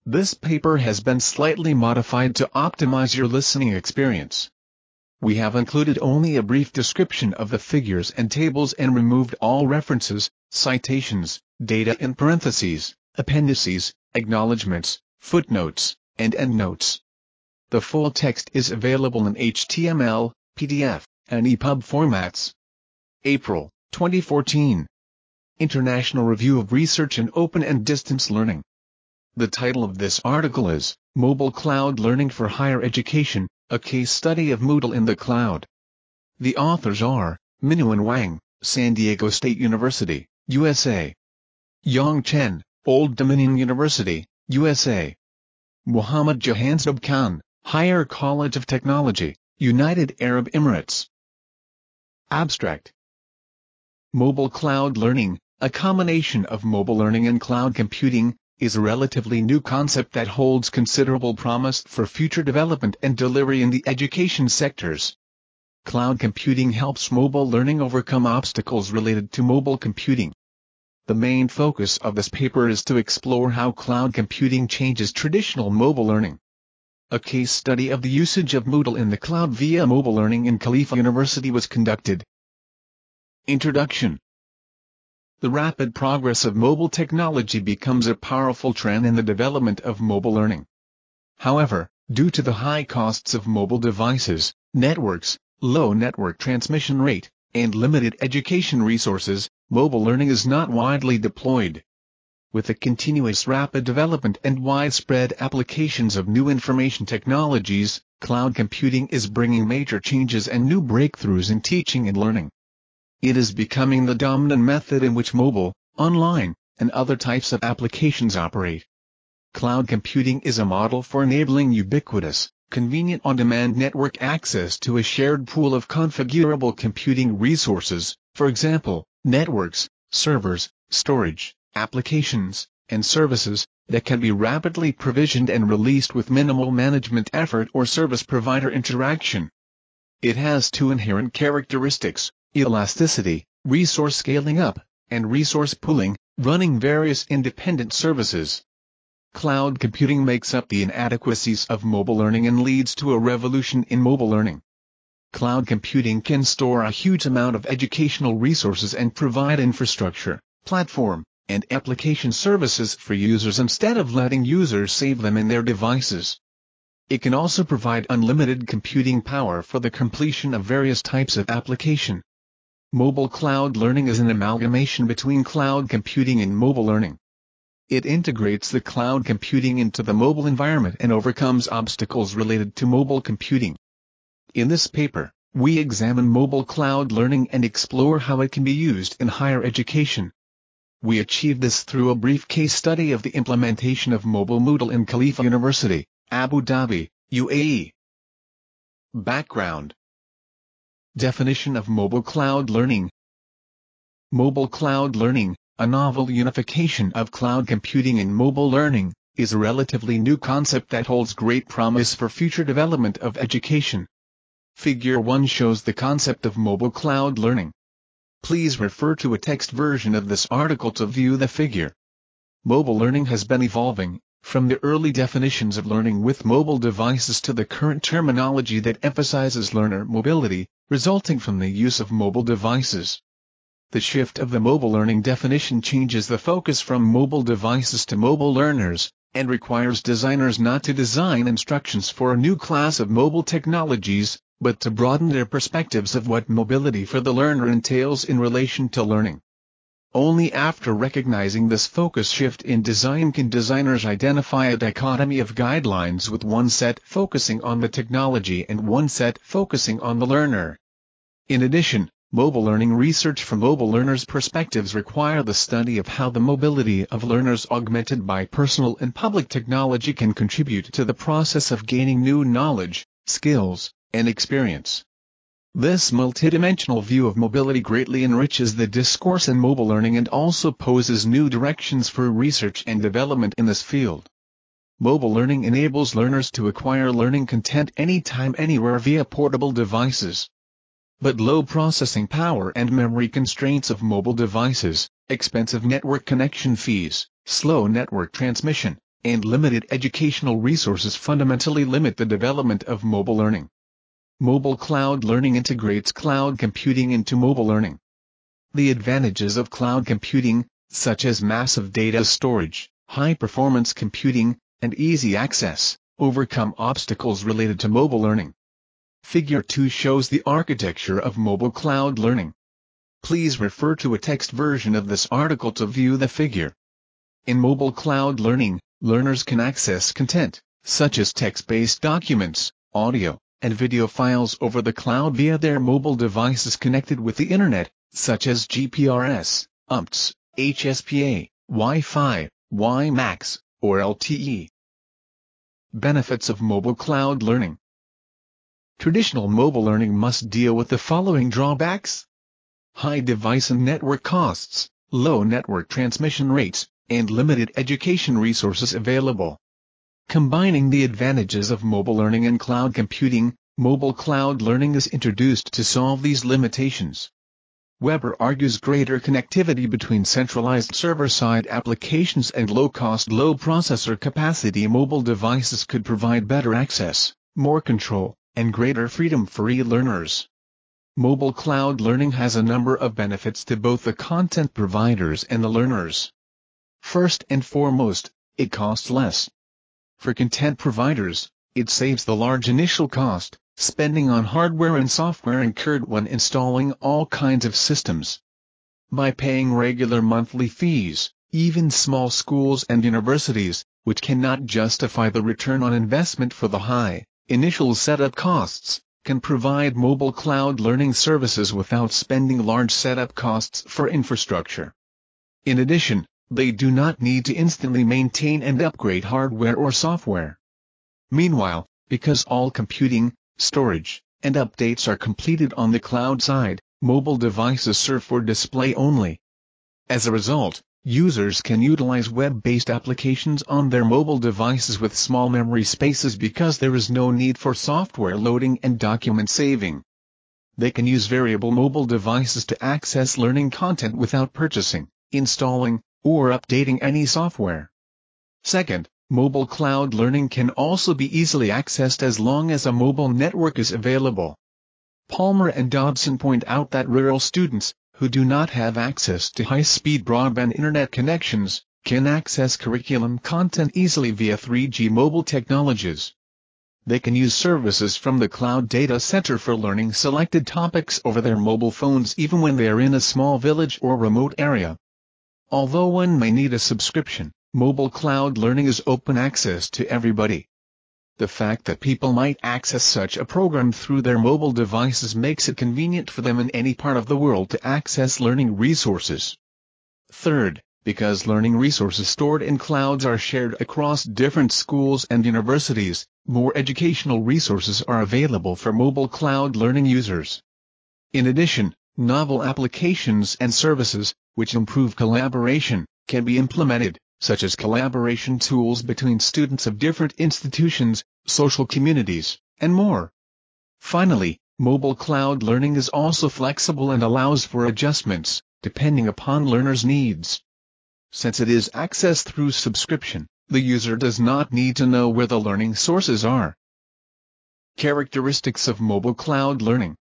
This paper has been slightly modified to optimize your listening experience. We have included only a brief description of the figures and tables and removed all references, citations, data in parentheses, appendices, acknowledgments, footnotes, and endnotes. The full text is available in HTML, PDF, and EPUB formats. April 2014. International Review of Research in Open and Distance Learning. The title of this article is, Mobile Cloud Learning for Higher Education, a Case Study of Moodle in the Cloud. The authors are, Mingyuan Wang, San Diego State University, USA. Yang Chen, Old Dominion University, USA. Muhammad Jahanzeb Khan, Higher College of Technology, United Arab Emirates. Abstract. Mobile cloud learning, a combination of mobile learning and cloud computing, is a relatively new concept that holds considerable promise for future development and delivery in the education sectors. Cloud computing helps mobile learning overcome obstacles related to mobile computing. The main focus of this paper is to explore how cloud computing changes traditional mobile learning. A case study of the usage of Moodle in the cloud via mobile learning in Khalifa University was conducted. Introduction. The rapid progress of mobile technology becomes a powerful trend in the development of mobile learning. However, due to the high costs of mobile devices, networks, low network transmission rate, and limited education resources, mobile learning is not widely deployed. With the continuous rapid development and widespread applications of new information technologies, cloud computing is bringing major changes and new breakthroughs in teaching and learning. It is becoming the dominant method in which mobile, online, and other types of applications operate. Cloud computing is a model for enabling ubiquitous, convenient on-demand network access to a shared pool of configurable computing resources, for example, networks, servers, storage, applications, and services, that can be rapidly provisioned and released with minimal management effort or service provider interaction. It has two inherent characteristics: elasticity, resource scaling up, and resource pooling, running various independent services. Cloud computing makes up the inadequacies of mobile learning and leads to a revolution in mobile learning. Cloud computing can store a huge amount of educational resources and provide infrastructure, platform, and application services for users instead of letting users save them in their devices. It can also provide unlimited computing power for the completion of various types of application. Mobile cloud learning is an amalgamation between cloud computing and mobile learning. It integrates the cloud computing into the mobile environment and overcomes obstacles related to mobile computing. In this paper, we examine mobile cloud learning and explore how it can be used in higher education. We achieved this through a brief case study of the implementation of mobile Moodle in Khalifa University, Abu Dhabi, UAE. Background. Definition of mobile cloud learning. Mobile cloud learning, a novel unification of cloud computing and mobile learning, is a relatively new concept that holds great promise for future development of education. Figure 1 shows the concept of mobile cloud learning. Please refer to a text version of this article to view the figure. Mobile learning has been evolving, from the early definitions of learning with mobile devices to the current terminology that emphasizes learner mobility, resulting from the use of mobile devices. The shift of the mobile learning definition changes the focus from mobile devices to mobile learners, and requires designers not to design instructions for a new class of mobile technologies, but to broaden their perspectives of what mobility for the learner entails in relation to learning. Only after recognizing this focus shift in design can designers identify a dichotomy of guidelines, with one set focusing on the technology and one set focusing on the learner. In addition, mobile learning research from mobile learners' perspectives require the study of how the mobility of learners augmented by personal and public technology can contribute to the process of gaining new knowledge, skills, and experience. This multidimensional view of mobility greatly enriches the discourse in mobile learning and also poses new directions for research and development in this field. Mobile learning enables learners to acquire learning content anytime, anywhere via portable devices. But low processing power and memory constraints of mobile devices, expensive network connection fees, slow network transmission, and limited educational resources fundamentally limit the development of mobile learning. Mobile cloud learning integrates cloud computing into mobile learning. The advantages of cloud computing, such as massive data storage, high-performance computing, and easy access, overcome obstacles related to mobile learning. Figure 2 shows the architecture of mobile cloud learning. Please refer to a text version of this article to view the figure. In mobile cloud learning, learners can access content, such as text-based documents, audio, and video files over the cloud via their mobile devices connected with the Internet, such as GPRS, UMTS, HSPA, Wi-Fi, WiMAX, or LTE. Benefits of mobile cloud learning. Traditional mobile learning must deal with the following drawbacks: high device and network costs, low network transmission rates, and limited education resources available. Combining the advantages of mobile learning and cloud computing, mobile cloud learning is introduced to solve these limitations. Weber argues greater connectivity between centralized server-side applications and low-cost, low-processor capacity mobile devices could provide better access, more control, and greater freedom for e-learners. Mobile cloud learning has a number of benefits to both the content providers and the learners. First and foremost, it costs less. For content providers, it saves the large initial cost, spending on hardware and software incurred when installing all kinds of systems. By paying regular monthly fees, even small schools and universities, which cannot justify the return on investment for the high initial setup costs, can provide mobile cloud learning services without spending large setup costs for infrastructure. In addition, they do not need to instantly maintain and upgrade hardware or software. Meanwhile, because all computing, storage, and updates are completed on the cloud side, mobile devices serve for display only. As a result, users can utilize web-based applications on their mobile devices with small memory spaces because there is no need for software loading and document saving. They can use variable mobile devices to access learning content without purchasing, installing, or updating any software. Second, mobile cloud learning can also be easily accessed as long as a mobile network is available. Palmer and Dodson point out that rural students, who do not have access to high-speed broadband internet connections, can access curriculum content easily via 3G mobile technologies. They can use services from the Cloud Data Center for learning selected topics over their mobile phones even when they are in a small village or remote area. Although one may need a subscription, mobile cloud learning is open access to everybody. The fact that people might access such a program through their mobile devices makes it convenient for them in any part of the world to access learning resources. Third, because learning resources stored in clouds are shared across different schools and universities, more educational resources are available for mobile cloud learning users. In addition, novel applications and services, which improve collaboration, can be implemented, such as collaboration tools between students of different institutions, social communities, and more. Finally, mobile cloud learning is also flexible and allows for adjustments, depending upon learners' needs. Since it is accessed through subscription, the user does not need to know where the learning sources are. Characteristics of mobile cloud learning.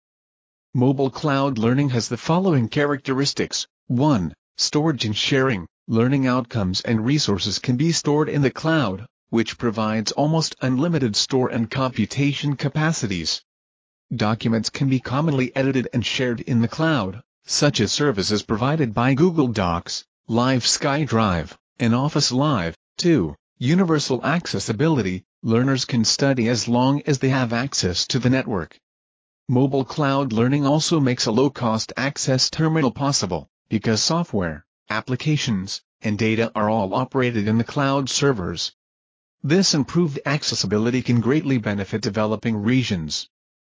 Mobile cloud learning has the following characteristics. 1. Storage and sharing. Learning outcomes and resources can be stored in the cloud, which provides almost unlimited store and computation capacities. Documents can be commonly edited and shared in the cloud, such as services provided by Google Docs, Live SkyDrive, and Office Live. 2. Universal accessibility. Learners can study as long as they have access to the network. Mobile cloud learning also makes a low-cost access terminal possible, because software, applications, and data are all operated in the cloud servers. This improved accessibility can greatly benefit developing regions.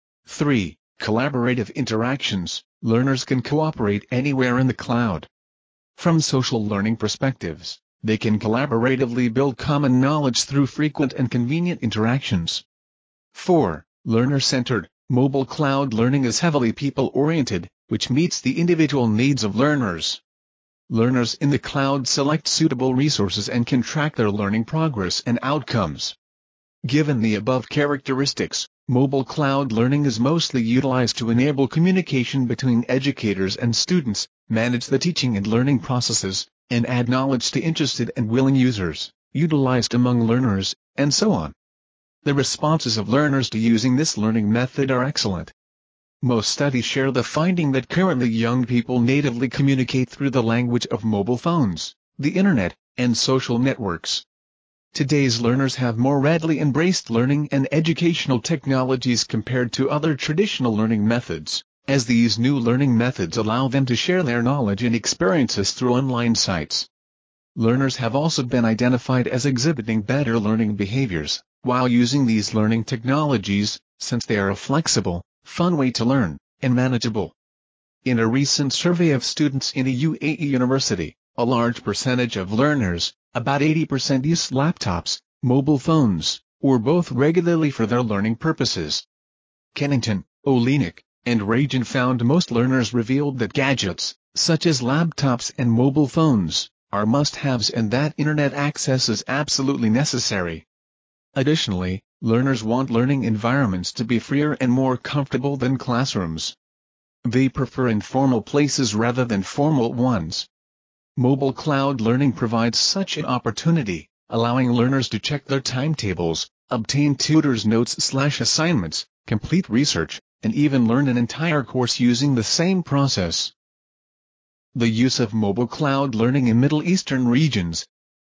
3. Collaborative interactions. Learners can cooperate anywhere in the cloud. From social learning perspectives, they can collaboratively build common knowledge through frequent and convenient interactions. 4. Learner-centered. Mobile cloud learning is heavily people-oriented, which meets the individual needs of learners. Learners in the cloud select suitable resources and can track their learning progress and outcomes. Given the above characteristics, mobile cloud learning is mostly utilized to enable communication between educators and students, manage the teaching and learning processes, and add knowledge to interested and willing users, utilized among learners, and so on. The responses of learners to using this learning method are excellent. Most studies share the finding that currently young people natively communicate through the language of mobile phones, the internet, and social networks. Today's learners have more readily embraced learning and educational technologies compared to other traditional learning methods, as these new learning methods allow them to share their knowledge and experiences through online sites. Learners have also been identified as exhibiting better learning behaviors while using these learning technologies, since they are a flexible, fun way to learn, and manageable. In a recent survey of students in a UAE university, a large percentage of learners, about 80%, use laptops, mobile phones, or both regularly for their learning purposes. Kennington, Olenek, and Rajan found most learners revealed that gadgets, such as laptops and mobile phones, are must-haves and that internet access is absolutely necessary. Additionally, learners want learning environments to be freer and more comfortable than classrooms. They prefer informal places rather than formal ones. Mobile cloud learning provides such an opportunity, allowing learners to check their timetables, obtain tutors' notes/assignments, complete research, and even learn an entire course using the same process. The use of mobile cloud learning in Middle Eastern regions.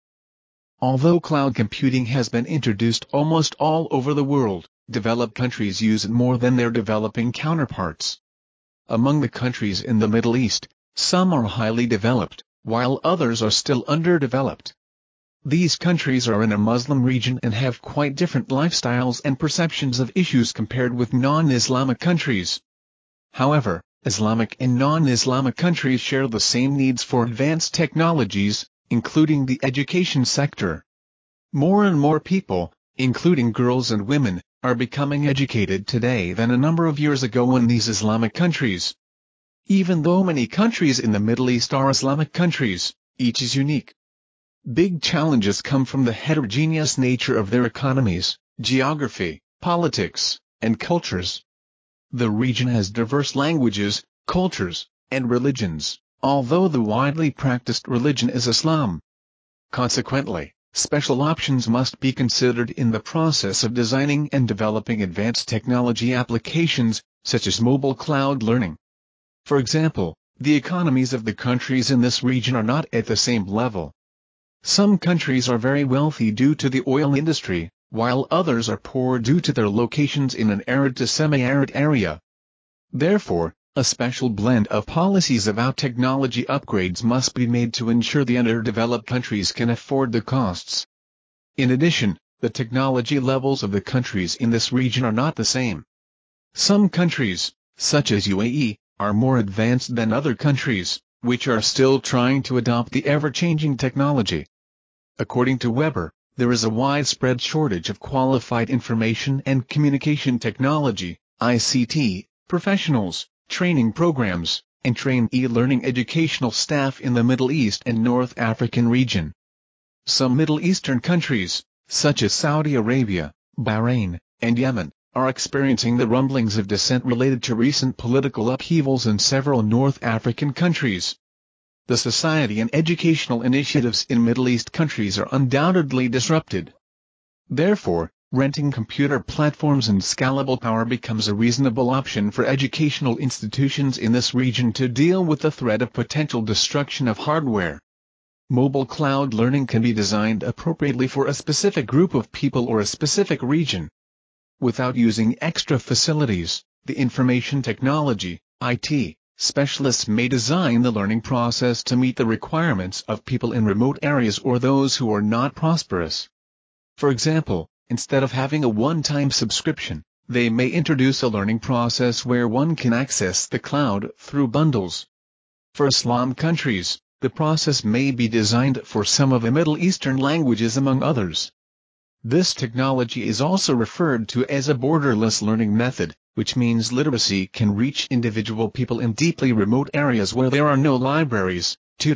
Although cloud computing has been introduced almost all over the world, developed countries use it more than their developing counterparts. Among the countries in the Middle East, some are highly developed, while others are still underdeveloped. These countries are in a Muslim region and have quite different lifestyles and perceptions of issues compared with non-Islamic countries. However, Islamic and non-Islamic countries share the same needs for advanced technologies, including the education sector. More and more people, including girls and women, are becoming educated today than a number of years ago in these Islamic countries. Even though many countries in the Middle East are Islamic countries, each is unique. Big challenges come from the heterogeneous nature of their economies, geography, politics, and cultures. The region has diverse languages, cultures, and religions, although the widely practiced religion is Islam. Consequently, special options must be considered in the process of designing and developing advanced technology applications, such as mobile cloud learning. For example, the economies of the countries in this region are not at the same level. Some countries are very wealthy due to the oil industry, while others are poor due to their locations in an arid to semi-arid area. Therefore, a special blend of policies about technology upgrades must be made to ensure the underdeveloped countries can afford the costs. In addition, the technology levels of the countries in this region are not the same. Some countries, such as UAE, are more advanced than other countries, which are still trying to adopt the ever-changing technology. According to Weber, there is a widespread shortage of qualified information and communication technology, ICT, professionals, training programs, and trained e-learning educational staff in the Middle East and North African region. Some Middle Eastern countries, such as Saudi Arabia, Bahrain, and Yemen, are experiencing the rumblings of dissent related to recent political upheavals in several North African countries. The society and educational initiatives in Middle East countries are undoubtedly disrupted. Therefore, renting computer platforms and scalable power becomes a reasonable option for educational institutions in this region to deal with the threat of potential destruction of hardware. Mobile cloud learning can be designed appropriately for a specific group of people or a specific region. Without using extra facilities, the information technology, IT, specialists may design the learning process to meet the requirements of people in remote areas or those who are not prosperous. For example, instead of having a one-time subscription, they may introduce a learning process where one can access the cloud through bundles. For Islam countries, the process may be designed for some of the Middle Eastern languages among others. This technology is also referred to as a borderless learning method, which means literacy can reach individual people in deeply remote areas where there are no libraries, tutors,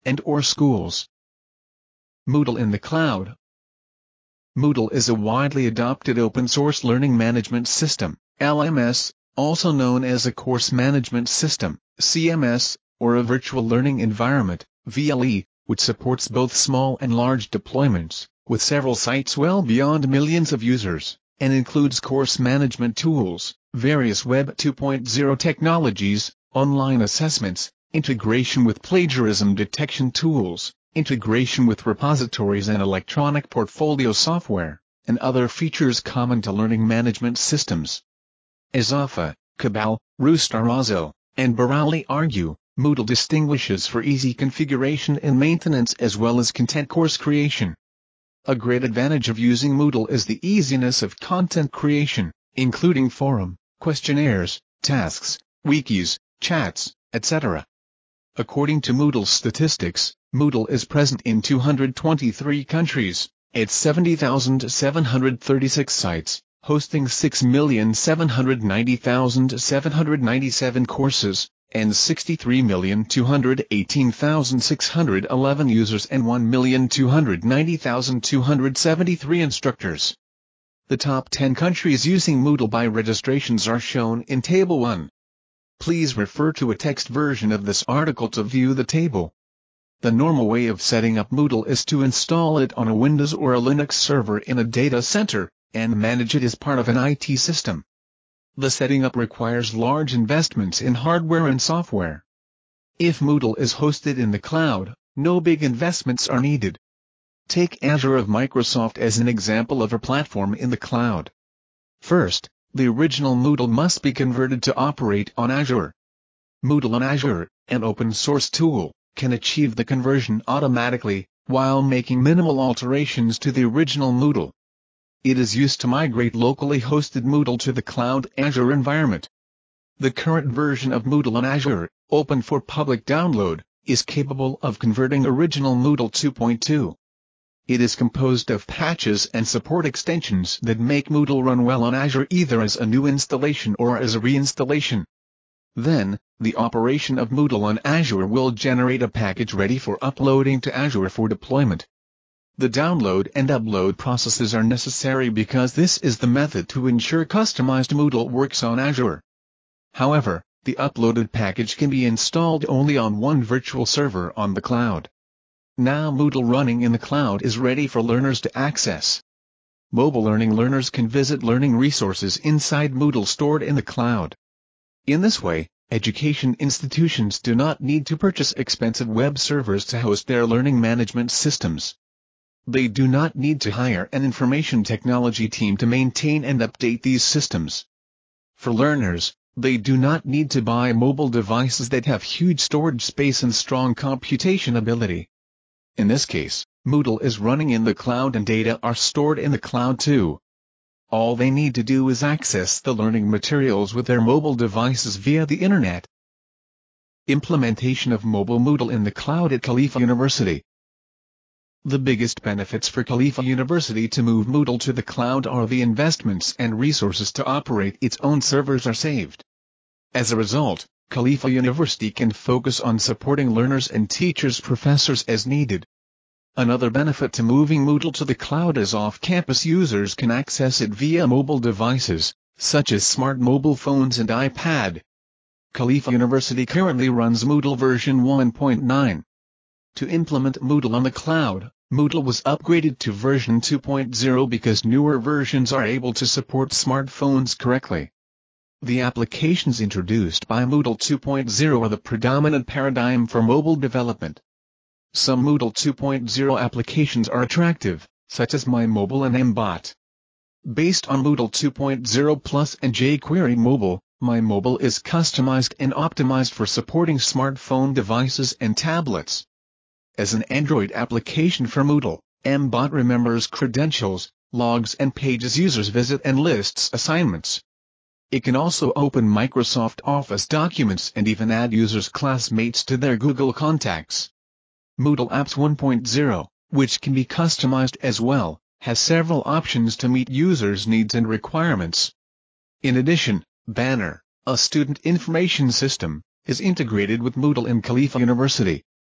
and/or schools. Moodle in the cloud. Moodle is a widely adopted open-source learning management system, LMS, also known as a course management system, CMS, or a virtual learning environment, VLE, which supports both small and large deployments, with several sites well beyond millions of users, and includes course management tools, various Web 2.0 technologies, online assessments, integration with plagiarism detection tools, integration with repositories and electronic portfolio software, and other features common to learning management systems. As Afa, Cabal, Rustarazo, and Barali argue, Moodle distinguishes for easy configuration and maintenance as well as content course creation. A great advantage of using Moodle is the easiness of content creation, including forum, questionnaires, tasks, wikis, chats, etc. According to Moodle statistics, Moodle is present in 223 countries, at 70,736 sites, hosting 6,790,797 courses, and 63,218,611 users and 1,290,273 instructors. The top 10 countries using Moodle by registrations are shown in Table 1. Please refer to a text version of this article to view the table. The normal way of setting up Moodle is to install it on a Windows or a Linux server in a data center, and manage it as part of an IT system. The setting up requires large investments in hardware and software. If Moodle is hosted in the cloud, no big investments are needed. Take Azure of Microsoft as an example of a platform in the cloud. First, the original Moodle must be converted to operate on Azure. Moodle on Azure, an open-source tool, can achieve the conversion automatically, while making minimal alterations to the original Moodle. It is used to migrate locally hosted Moodle to the cloud Azure environment. The current version of Moodle on Azure, open for public download, is capable of converting original Moodle 2.2. It is composed of patches and support extensions that make Moodle run well on Azure either as a new installation or as a reinstallation. Then, the operation of Moodle on Azure will generate a package ready for uploading to Azure for deployment. The download and upload processes are necessary because this is the method to ensure customized Moodle works on Azure. However, the uploaded package can be installed only on one virtual server on the cloud. Now Moodle running in the cloud is ready for learners to access. Mobile learning learners can visit learning resources inside Moodle stored in the cloud. In this way, education institutions do not need to purchase expensive web servers to host their learning management systems. They do not need to hire an information technology team to maintain and update these systems. For learners, they do not need to buy mobile devices that have huge storage space and strong computation ability. In this case, Moodle is running in the cloud and data are stored in the cloud too. All they need to do is access the learning materials with their mobile devices via the Internet. Implementation of mobile Moodle in the cloud at Khalifa University. The biggest benefits for Khalifa University to move Moodle to the cloud are the investments and resources to operate its own servers are saved. As a result, Khalifa University can focus on supporting learners and teachers professors as needed. Another benefit to moving Moodle to the cloud is off-campus users can access it via mobile devices, such as smart mobile phones and iPad. Khalifa University currently runs Moodle version 1.9. To implement Moodle on the cloud, Moodle was upgraded to version 2.0 because newer versions are able to support smartphones correctly. The applications introduced by Moodle 2.0 are the predominant paradigm for mobile development. Some Moodle 2.0 applications are attractive, such as MyMobile and MBot. Based on Moodle 2.0 Plus and jQuery Mobile, MyMobile is customized and optimized for supporting smartphone devices and tablets. As an Android application for Moodle, MBot remembers credentials, logs and pages users visit and lists assignments. It can also open Microsoft Office documents and even add users' classmates to their Google contacts. Moodle Apps 1.0, which can be customized as well, has several options to meet users' needs and requirements. In addition, Banner, a student information system, is integrated with Moodle in Khalifa University.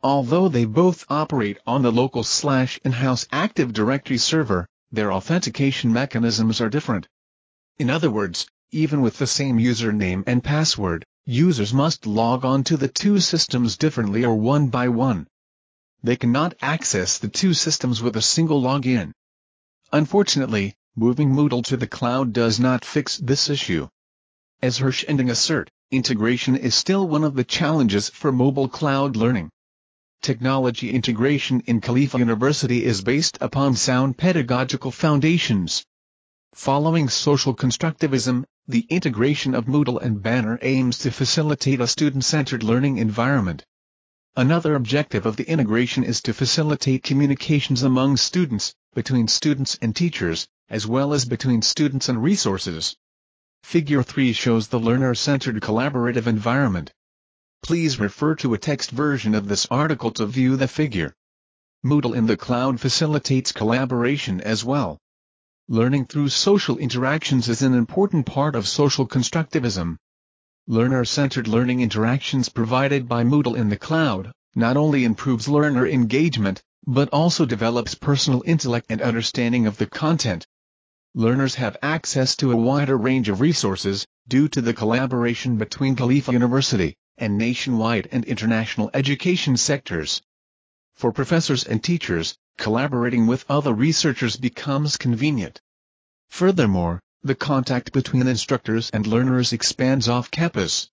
Although they both operate on the local/in-house Active Directory server, their authentication mechanisms are different. In other words, even with the same username and password, users must log on to the two systems differently or one by one. They cannot access the two systems with a single login. Unfortunately, moving Moodle to the cloud does not fix this issue. As Hirsch and Ng assert, integration is still one of the challenges for mobile cloud learning. Technology integration in Khalifa University is based upon sound pedagogical foundations. Following social constructivism, the integration of Moodle and Banner aims to facilitate a student-centered learning environment. Another objective of the integration is to facilitate communications among students, between students and teachers, as well as between students and resources. Figure 3 shows the learner-centered collaborative environment. Please refer to a text version of this article to view the figure. Moodle in the cloud facilitates collaboration as well. Learning through social interactions is an important part of social constructivism. Learner-centered learning interactions provided by Moodle in the cloud not only improves learner engagement, but also develops personal intellect and understanding of the content. Learners have access to a wider range of resources, due to the collaboration between Khalifa University and nationwide and international education sectors. For professors and teachers, collaborating with other researchers becomes convenient. Furthermore, the contact between instructors and learners expands off campus.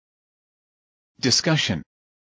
Discussion.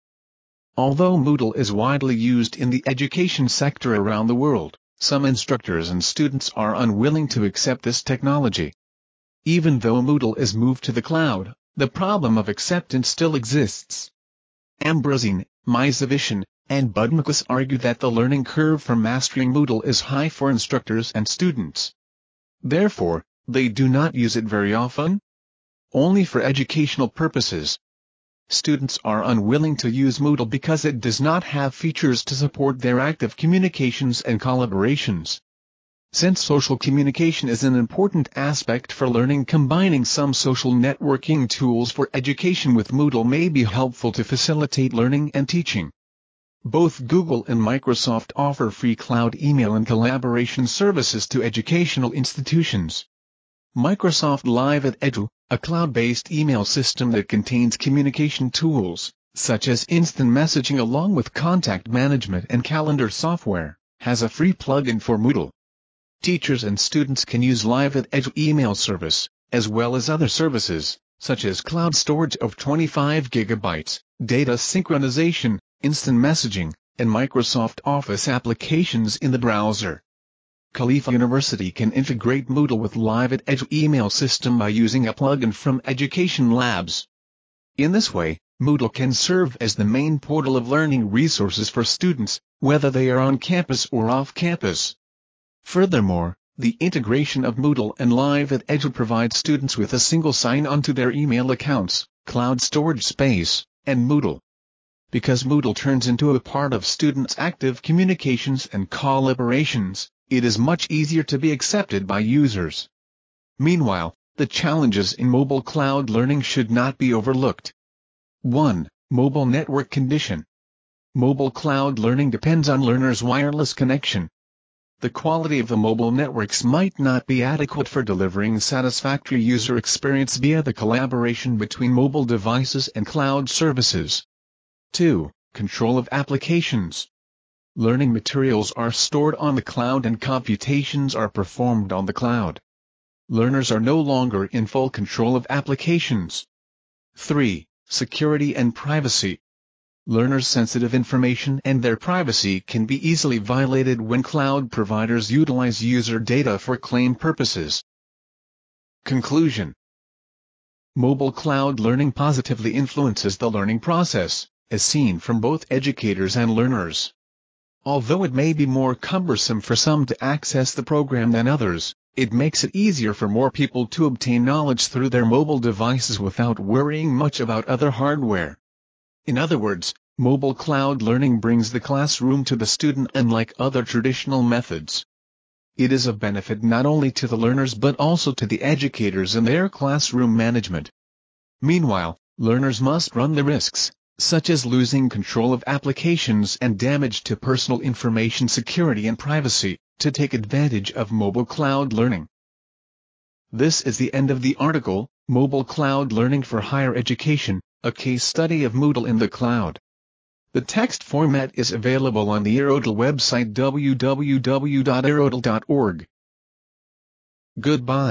Although Moodle is widely used in the education sector around the world, some instructors and students are unwilling to accept this technology. Even though Moodle is moved to the cloud, the problem of acceptance still exists. Ambrosine, Mizovic, and Budmakas argue that the learning curve for mastering Moodle is high for instructors and students. Therefore, they do not use it very often. Only for educational purposes. Students are unwilling to use Moodle because it does not have features to support their active communications and collaborations. Since social communication is an important aspect for learning, combining some social networking tools for education with Moodle may be helpful to facilitate learning and teaching. Both Google and Microsoft offer free cloud email and collaboration services to educational institutions. Microsoft Live@Edu, a cloud-based email system that contains communication tools, such as instant messaging along with contact management and calendar software, has a free plugin for Moodle. Teachers and students can use Live@Edu email service, as well as other services, such as cloud storage of 25 GB, data synchronization, instant messaging, and Microsoft Office applications in the browser. Khalifa University can integrate Moodle with Live@Edu email system by using a plugin from Education Labs. In this way, Moodle can serve as the main portal of learning resources for students, whether they are on campus or off campus. Furthermore, the integration of Moodle and Live@Edu provides students with a single sign-on to their email accounts, cloud storage space, and Moodle. Because Moodle turns into a part of students' active communications and collaborations, it is much easier to be accepted by users. Meanwhile, the challenges in mobile cloud learning should not be overlooked. 1. Mobile network condition. Mobile cloud learning depends on learners' wireless connection. The quality of the mobile networks might not be adequate for delivering satisfactory user experience via the collaboration between mobile devices and cloud services. 2. Control of applications. Learning materials are stored on the cloud and computations are performed on the cloud. Learners are no longer in full control of applications. 3. Security and privacy. Learners' sensitive information and their privacy can be easily violated when cloud providers utilize user data for claim purposes. Conclusion. Mobile cloud learning positively influences the learning process, as seen from both educators and learners. Although it may be more cumbersome for some to access the program than others, it makes it easier for more people to obtain knowledge through their mobile devices without worrying much about other hardware. In other words, mobile cloud learning brings the classroom to the student unlike other traditional methods. It is of benefit not only to the learners but also to the educators and their classroom management. Meanwhile, learners must run the risks such as losing control of applications and damage to personal information security and privacy, to take advantage of mobile cloud learning. This is the end of the article, Mobile Cloud Learning for Higher Education, a case study of Moodle in the cloud. The text format is available on the Erodl website www.erodl.org. Goodbye.